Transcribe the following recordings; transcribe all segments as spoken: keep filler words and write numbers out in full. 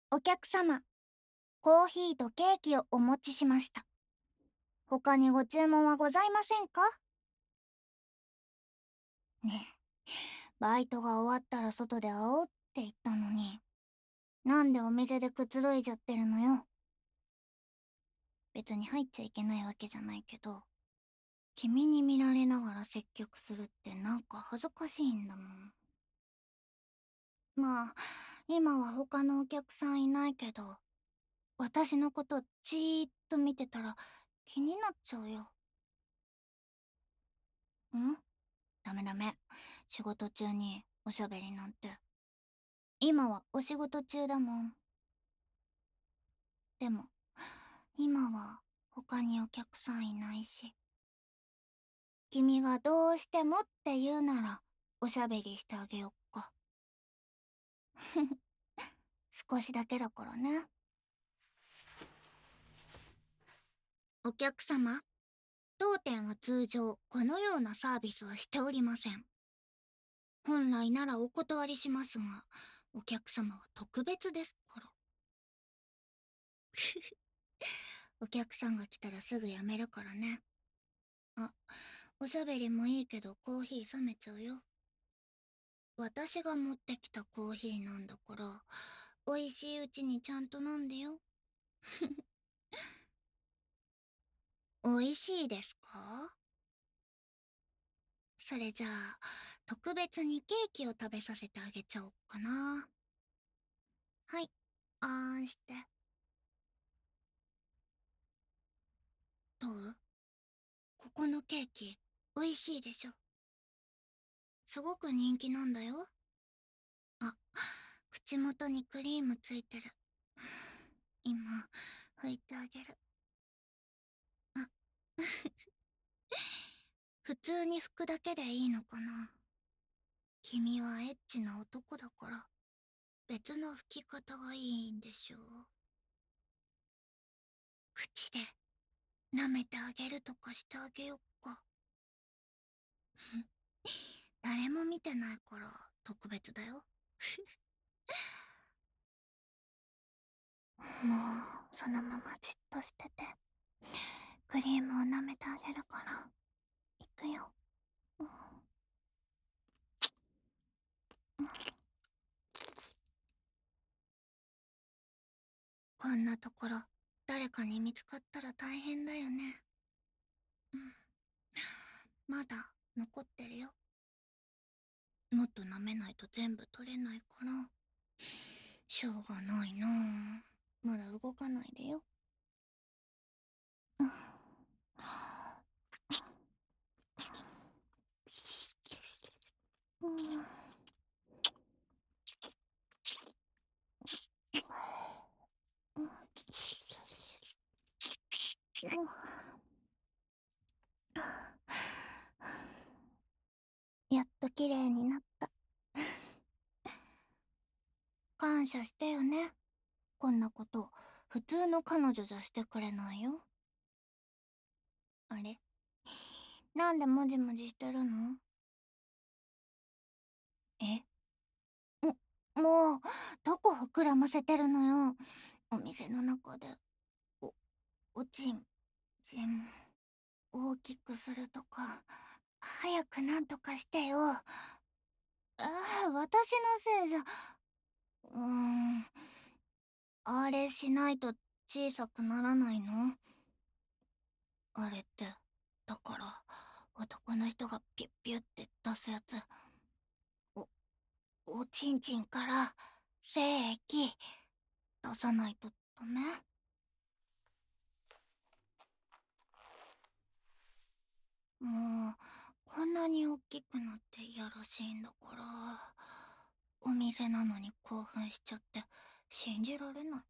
お客様、コーヒーとケーキをお持ちしました。他にご注文はございませんか？ねえ、バイトが終わったら外で会おうって言ったのに、なんでお店でくつろいじゃってるのよ。別に入っちゃいけないわけじゃないけど、君に見られながら接客するってなんか恥ずかしいんだもん。まあ、今は他のお客さんいないけど、私のことじーっと見てたら気になっちゃうよ。んダメダメ。仕事中におしゃべりなんて。今はお仕事中だもん。でも、今は他にお客さんいないし。君がどうしてもって言うなら、おしゃべりしてあげよっか。少しだけだからね。お客様、当店は通常このようなサービスはしておりません。本来ならお断りしますが、お客様は特別ですから。お客さんが来たらすぐやめるからね。あ、おしゃべりもいいけどコーヒー冷めちゃうよ。私が持ってきたコーヒーなんだから、美味しいうちにちゃんと飲んでよ。美味しいですか？それじゃあ、特別にケーキを食べさせてあげちゃおっかな。はい、あーんして。どう？ここのケーキ、美味しいでしょ。すごく人気なんだよ。あ、口元にクリームついてる。今、拭いてあげる。あ、普通に拭くだけでいいのかな。君はエッチな男だから、別の拭き方がいいんでしょう。口で舐めてあげるとかしてあげよっか。誰も見てないから特別だよ。もうそのままじっとしてて、クリームを舐めてあげるから。いくよ。うんうん、こんなところ誰かに見つかったら大変だよね。うん、まだ残ってるよ。もっと舐めないと全部取れないから。しょうがないなあ。まだ動かないでよ。うん、うん、やっと綺麗になった。感謝してよね。こんなこと普通の彼女じゃしてくれないよ。あれ、なんでもじもじしてるの？え、もうどこ膨らませてるのよ。お店の中でおおちんちん大きくするとか、早くなんとかしてよ。ああ、私のせいじゃ。うーん、あれしないと小さくならないの？あれって、だから男の人がピュッピュッって出すやつ。おおちんちんから精液出さないとダメ？もうこんなに大きくなっていやらしいんだから。お店なのに興奮しちゃって信じられない。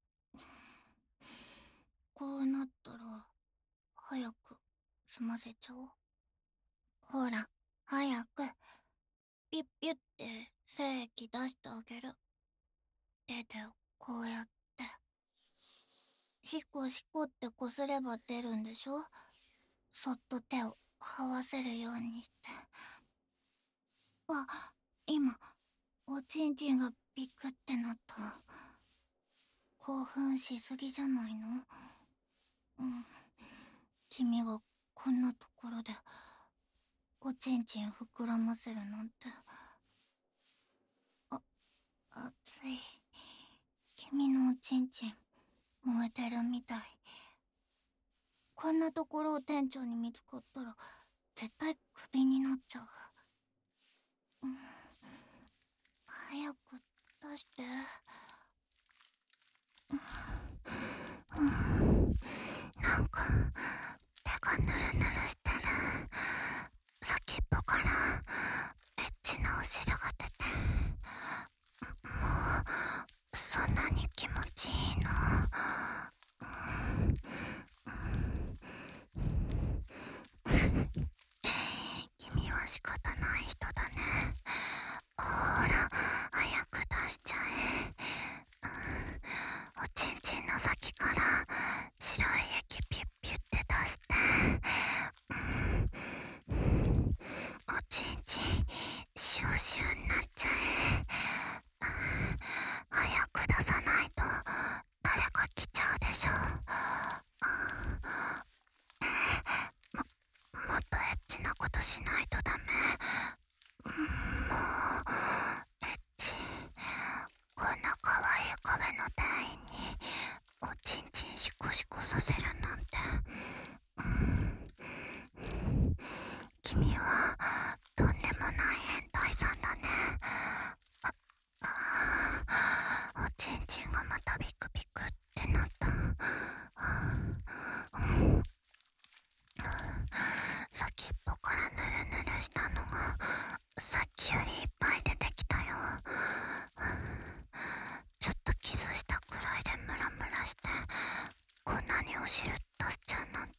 こうなったら早く済ませちゃおう。ほら、早くピュッピュッって精液出してあげる。手でこうやってシコシコってこすれば出るんでしょ。そっと手を這わせるようにして。あ、今おちんちんがビクってなった。 興奮しすぎじゃないの？うん。君がこんなところでおちんちん膨らませるなんて。あ、熱い。君のおちんちん燃えてるみたい。こんなところを店長に見つかったら絶対クビになっちゃう。うん、早く出して。うん、なんか手がぬるぬるしてる。先っぽからエッチなお汁が出て、もうそんなに気持ちいいの？君は仕方ない人だね。ほら早く出しちゃえ。おちんちんの先から白い液ピュッピュって出して。おちんちんシューシューになっちゃえ。早く出さないと誰か来ちゃうでしょ。も、もっとエッチなことしないとダメ。もうエッチ。こんな可愛い壁の店員におちんちんシコシコさせるなんて。君はとんでもない変態さんだね。ああ、おちんちんがまたビクビクってなった。先っぽからぬるぬるしたのがさっきよりいっぱい出てきたよ。ちょっとキスしたくらいでムラムラしてこんなにお汁出しちゃうなんて。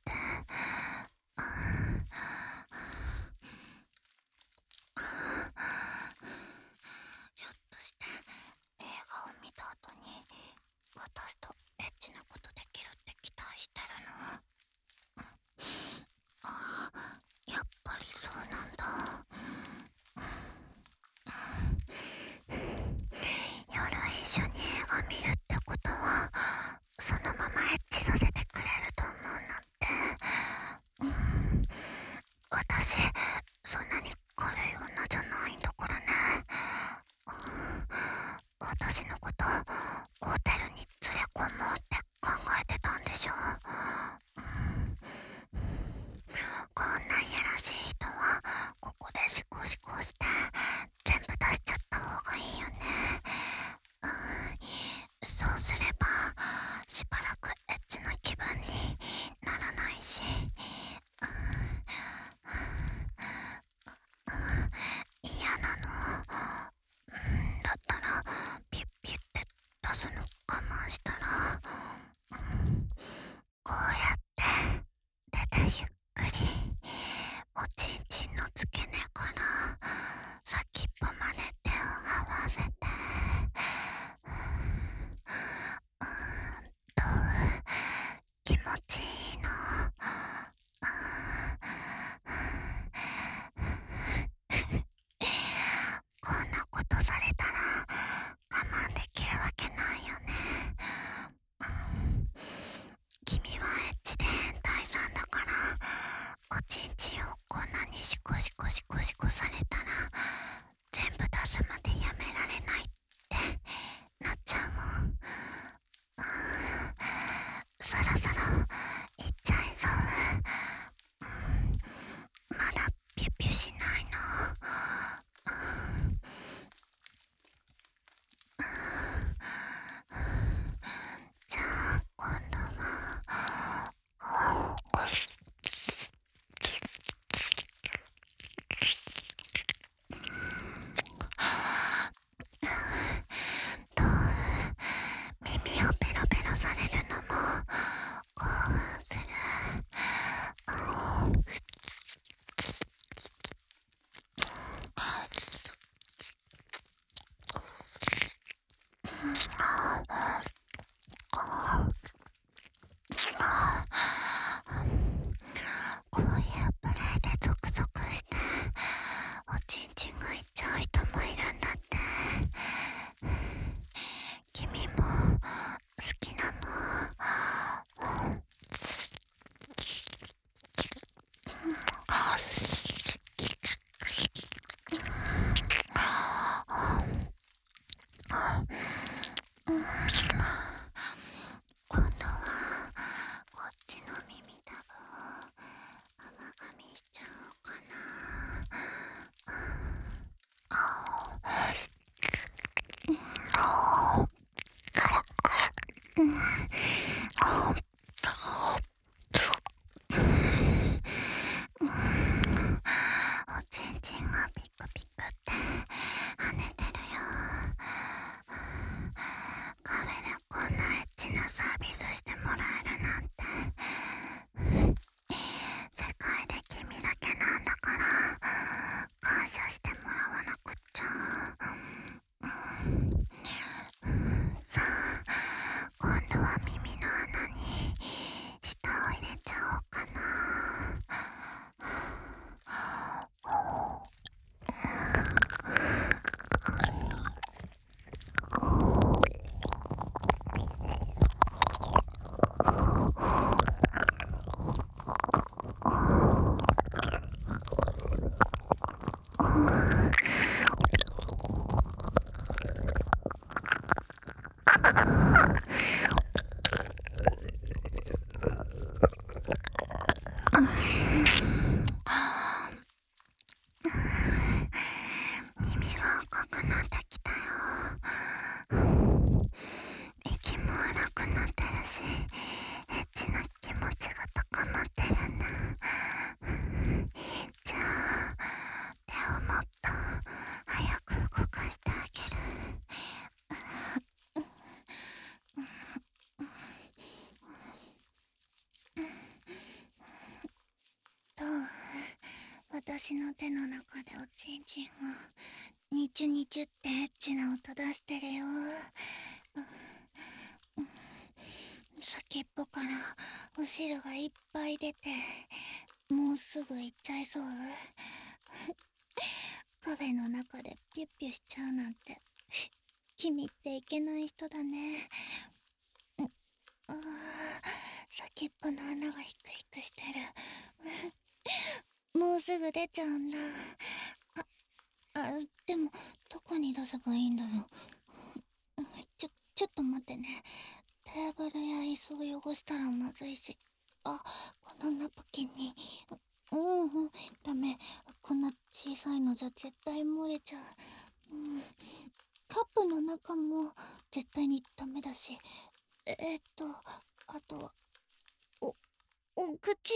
ひょっとして映画を見た後に私とエッチなことできるって期待してるの？ああ、やっぱりそうなんだ。夜一緒に映画見るってことはそのままエッチさせてくれると思うなんて。うん、私そんなに軽い女じゃないんだからね。うん、私のことホテルに連れ込もうって考えてたんでしょ。うん、こんないやらしい人はここでシコシコして全部出しちゃった方がいいよね。うん、そうすればしばらくエッチな気分にならないし。うん、嫌なの？うん、だったらピュッピュッて出すの我慢したら、うん、こうやって手でゆっくりおちんちんの付け根から先っぽまで手を合わせて、うん、どう？気持ちいいの？こんなことされたら我慢できるわけないよね。うん、君はエッチで変態さんだからおちんちんをこんなにシコシコシコシコされたら全部出すまでやめられないってなっちゃうもん。うん、そろそろ行っちゃいそう。うん、まだピュピュしないの？うん、じゃあ今度はわなくっちゃ。うん、さあ、今度は耳の穴に舌を入れちゃおうかな。耳が赤くなってきたよ。息も荒くなってるし、エッチな気持ちが高まってるんだ。じゃあ、手をもっと早く動かしてあげる。どう？私の手の中でおちんちんがニチュニチュってエッチな音出してるよ。先っぽからお汁がいっぱい出て、もうすぐ行っちゃいそう。カフェの中でピュッピュしちゃうなんて君っていけない人だね。うあー、先っぽの穴がヒクヒクしてる。もうすぐ出ちゃうんだ。あ、あ、でもどこに出せばいいんだろう。ちょ、ちょっと待ってね。テーブルや椅子を汚したらまずいし。あ、このナプキンに。うんうん、ダメ。こんな小さいのじゃ絶対漏れちゃう。うん、カップの中も絶対にダメだし。えー、っと、あとは、お、お口。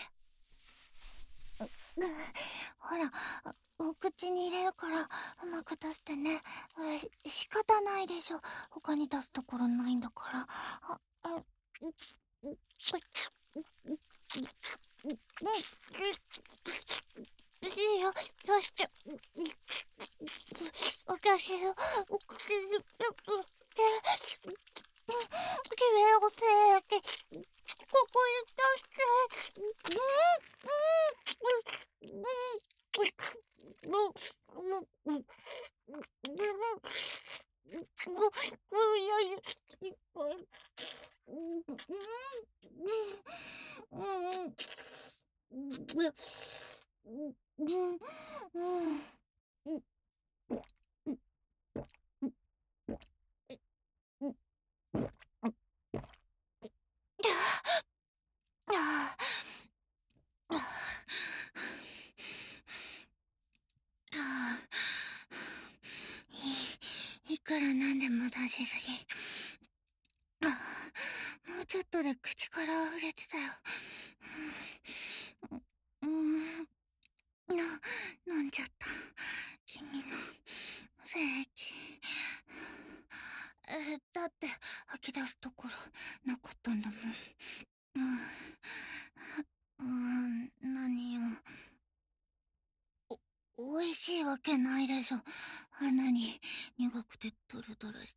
う、ほら、お口に入れるからうまく出してね。し仕方ないでしょ。他に出すところないんだから。あ、あ、う、う、う、う、いいよ、出して。私のお口にピュッとして、きれいをせーって、ここに出して。うん、うん、うん、うん、うん、うん、うん、い、いくらなんでも出しすぎ。もうちょっとで口から溢れてたよ。うん、な、飲んじゃった。君の精液。えー、だって吐き出すところなかったんだもん。うん、うーん、何よ。お、美味しいわけないでしょ。あんなに苦くてドロドロして。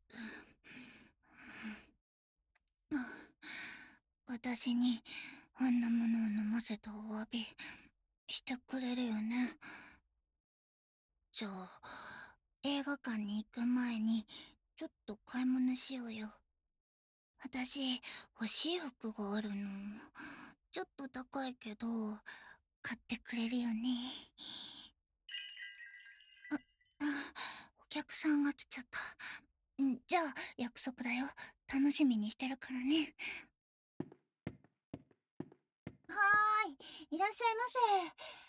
うん、私にあんなものを飲ませたお詫びしてくれるよね。じゃあ、映画館に行く前にちょっと買い物しようよ。私、欲しい服があるの。ちょっと高いけど、買ってくれるよね。あ、あ、お客さんが来ちゃった。ん、じゃあ、約束だよ。楽しみにしてるからね。はーい、いらっしゃいませ。